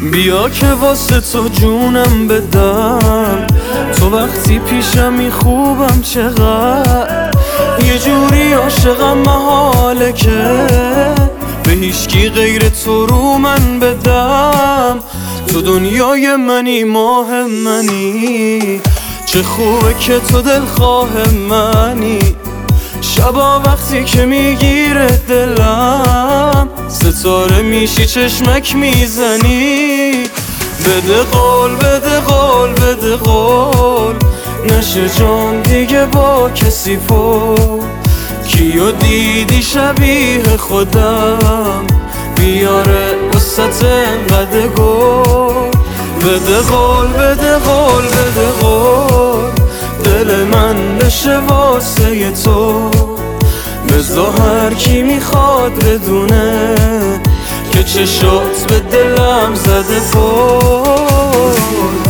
بیا که واسه تو جونم بدم، تو وقتی پیشمی خوبم چقدر، یه جوری عاشقم محاله که به هیچکی غیر تو رو من بدم. تو دنیای منی، ماه منی، چه خوبه که تو دلخواه منی. شبا وقتی که میگیره دلم، ستاره میشی چشمک میزنی. بده قول، بده قول، بده قول، نشه جان دیگه با کسی پر. کیو دیدی شبیه خودم بیاره وسط انقدر گل. بده قول، بده قول، بده قول، دل من بشه واسه تو. بذار هر کی میخواد بدونه که چشات به دلم زده پول.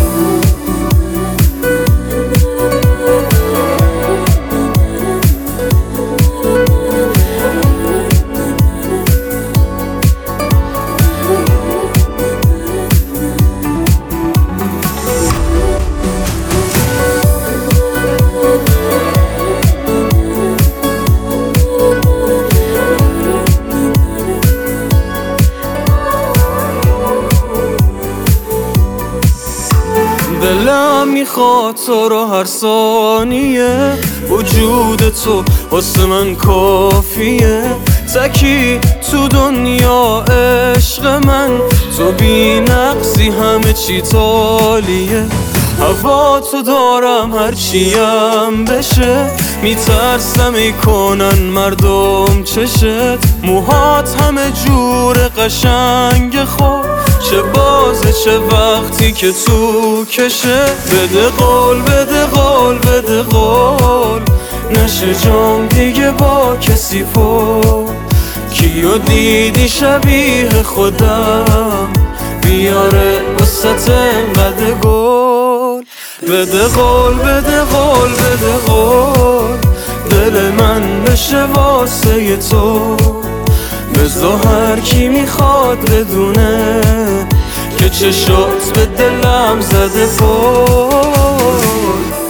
دلم میخواد تو رو هر ثانیه، وجود تو واسه من کافیه. تکی تو دنیا عشق من، تو بی نقصی همه چی تالیه. هوا تو دارم هرچیم بشه، میترسم ای کنن مردم چشت. موهات همه جور قشنگ خود، چه بازه چه وقتی که تو کشه. بده قول، بده قول، بده قول، نشه جام دیگه با کسی پر. کیو دیدی شبیه خودم بیاره وسط انقدر گل. بده قول، بده قول، بده قول، دل من بشه واسه تو. بذار هر کی میخواد بدونه که چشات به دلم زده پول.